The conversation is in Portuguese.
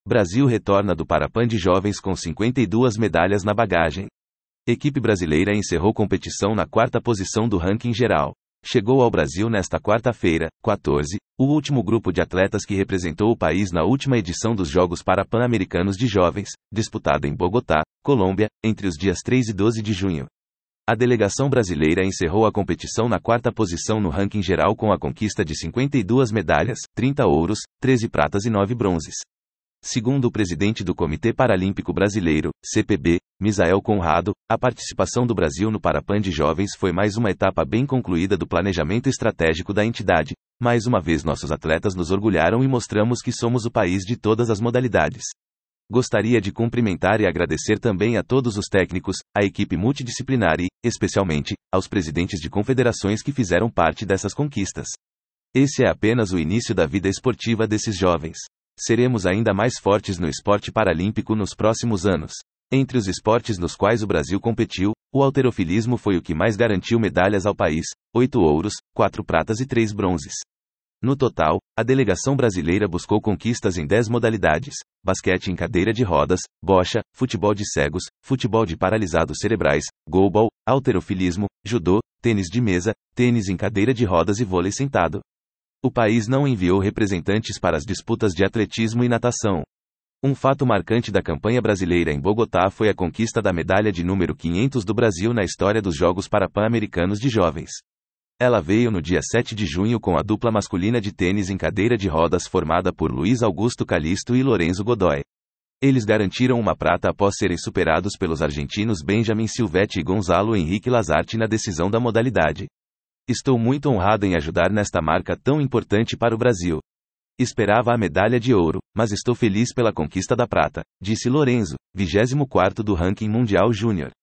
Brasil retorna do Parapan de Jovens com 52 medalhas na bagagem. Equipe brasileira encerrou competição na 4ª posição do ranking geral. Chegou ao Brasil nesta quarta-feira, 14, o último grupo de atletas que representou o país na última edição dos Jogos Parapan-Americanos de Jovens, disputado em Bogotá, Colômbia, entre os dias 3 e 12 de junho. A delegação brasileira encerrou a competição na 4ª posição no ranking geral com a conquista de 52 medalhas, 30 ouros, 13 pratas e 9 bronzes. Segundo o presidente do Comitê Paralímpico Brasileiro, CPB, Misael Conrado, a participação do Brasil no Parapan de Jovens foi mais uma etapa bem concluída do planejamento estratégico da entidade. Mais uma vez nossos atletas nos orgulharam e mostramos que somos o país de todas as modalidades. Gostaria de cumprimentar e agradecer também a todos os técnicos, a equipe multidisciplinar e, especialmente, aos presidentes de confederações que fizeram parte dessas conquistas. Esse é apenas o início da vida esportiva desses jovens. Seremos ainda mais fortes no esporte paralímpico nos próximos anos. Entre os esportes nos quais o Brasil competiu, o halterofilismo foi o que mais garantiu medalhas ao país, 8 ouros, 4 pratas e 3 bronzes. No total, a delegação brasileira buscou conquistas em 10 modalidades: basquete em cadeira de rodas, bocha, futebol de cegos, futebol de paralisados cerebrais, goalball, halterofilismo, judô, tênis de mesa, tênis em cadeira de rodas e vôlei sentado. O país não enviou representantes para as disputas de atletismo e natação. Um fato marcante da campanha brasileira em Bogotá foi a conquista da medalha de número 500 do Brasil na história dos Jogos Parapan-Americanos de Jovens. Ela veio no dia 7 de junho com a dupla masculina de tênis em cadeira de rodas formada por Luiz Augusto Calisto e Lorenzo Godoy. Eles garantiram uma prata após serem superados pelos argentinos Benjamin Silvetti e Gonzalo Henrique Lazarte na decisão da modalidade. Estou muito honrado em ajudar nesta marca tão importante para o Brasil. Esperava a medalha de ouro, mas estou feliz pela conquista da prata, disse Lorenzo, 24º do ranking mundial júnior.